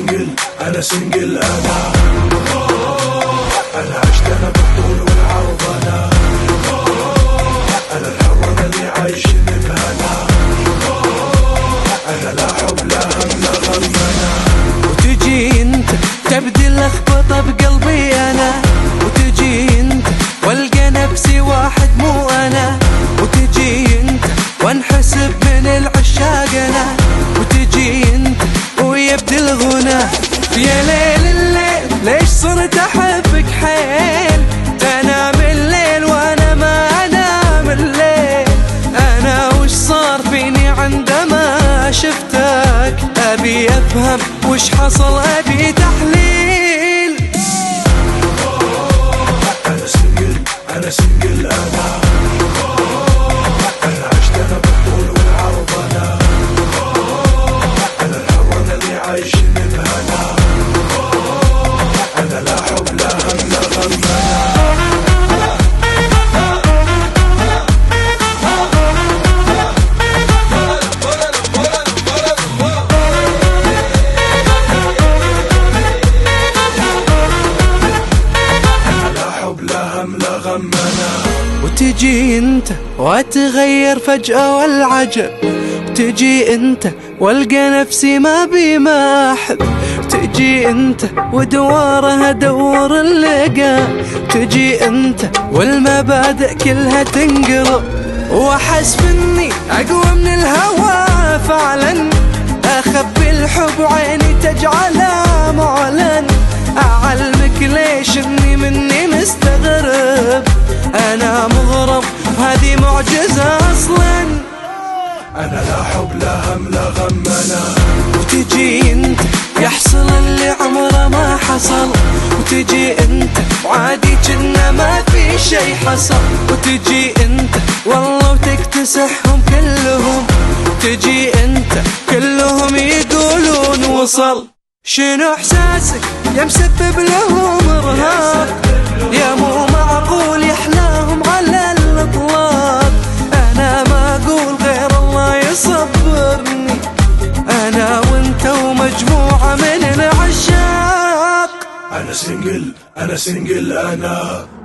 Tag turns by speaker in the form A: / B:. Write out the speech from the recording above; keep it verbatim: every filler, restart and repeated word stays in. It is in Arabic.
A: سنجل انا سنجل انا انا عشت انا بالطول والعرض انا انا الحر انا اللي عايش بهنا انا لا حب لا هم لا غم انا.
B: وتجي انت تبدي اللخبطه بقلبي انا، وتجي انت والقى نفسي واحد مو انا، وتجي انت وانحسب من العشاق انا، وتجي انت ويبدي الغنى. يا ليل الليل ليش صرت احبك حيل، تنام الليل وانا ما انام الليل، انا وش صار فيني عندما شفتك، ابي افهم وش حصل ابي تحليل.
A: انا سنجل انا سنجل انا انا عشت انا بالطول والعرض انا انا الحر انا اللي عايش بهنا انا لا حب لا هم لا غم انا.
B: وتجي انت واتغير فجأة والعجب، وتجي انت والقى نفسي ما بي ما احب، تجي انت ودواره ادور اللقا، تجي انت والمبادئ كلها تنقلب، واحس اني اقوى من الهوى فعلا، اخبي الحب عيني تجعلها معلن، اعلمك ليش اني مني مستغرب، انا مغرب هذه معجزة اصلا.
A: انا لا حب لا هم لا غم انا.
B: وتجي انت يحصل اللي عمره ما حصل، وتجي انت وعادي كنا ما في شي حصل، وتجي انت والله وتكتسحهم كلهم، تجي انت كلهم يقولون وصل. شنو احساسك يا مسبب لهم ارهاق، يا مو معقول يحلاهم على الاطلاق، انا ما اقول غير الله يصبرني، انا وانت ومجموعة من العشاق.
A: انا سنجل انا سنجل انا